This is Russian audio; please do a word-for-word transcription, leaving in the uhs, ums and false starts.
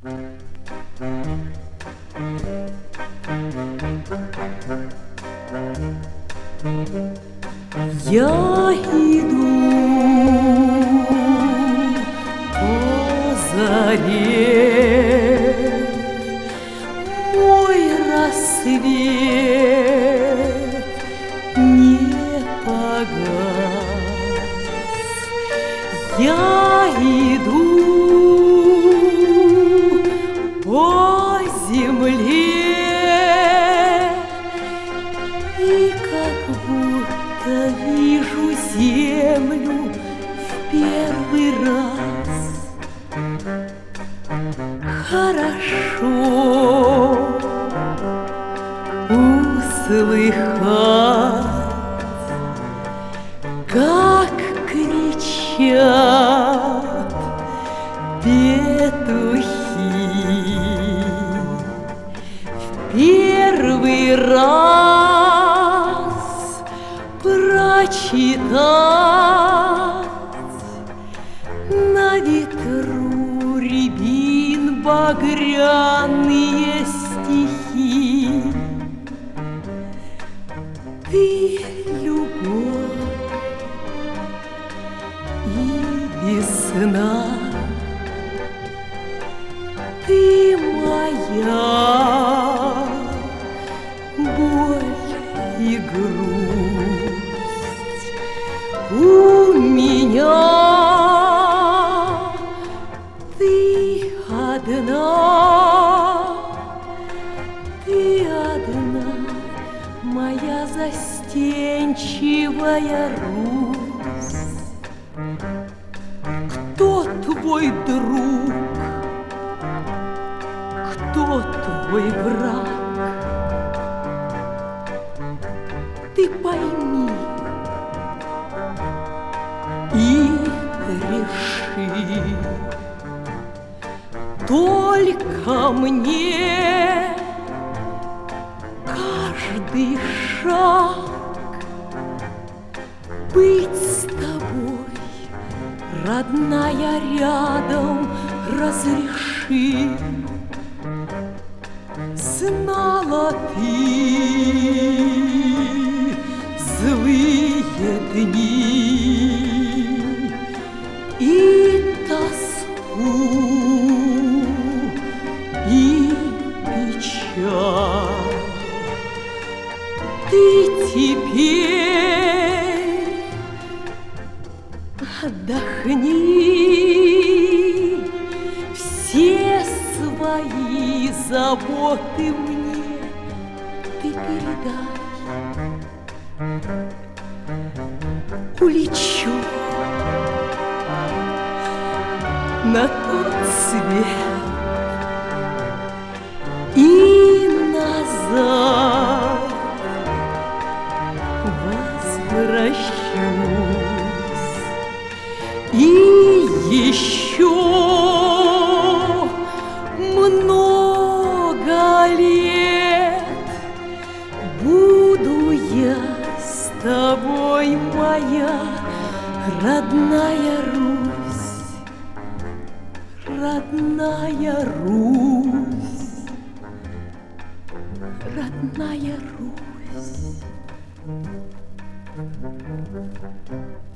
Я иду по заре, мой рассвет не погас. Я иду по земле и как будто вижу землю в первый раз. Хорошо услыхать, как кричат петухи. В первый раз прочитать на ветру рябин багряные стихи. Ты любовь и весна, ты моя боль и грусть. У меня ты одна, ты одна, моя застенчивая Русь. Кто твой друг? Кто твой враг? Ты пойми и реши. Только мне каждый шаг быть с тобой, родная, рядом разреши. Знала ты злые дни и тоску, и печаль. Ты теперь отдохни, все свои заботы мне ты передай. Улечу на тот свет и назад возвращусь. И еще много лет буду я с тобой, моя родная Русь, родная Русь, родная Русь.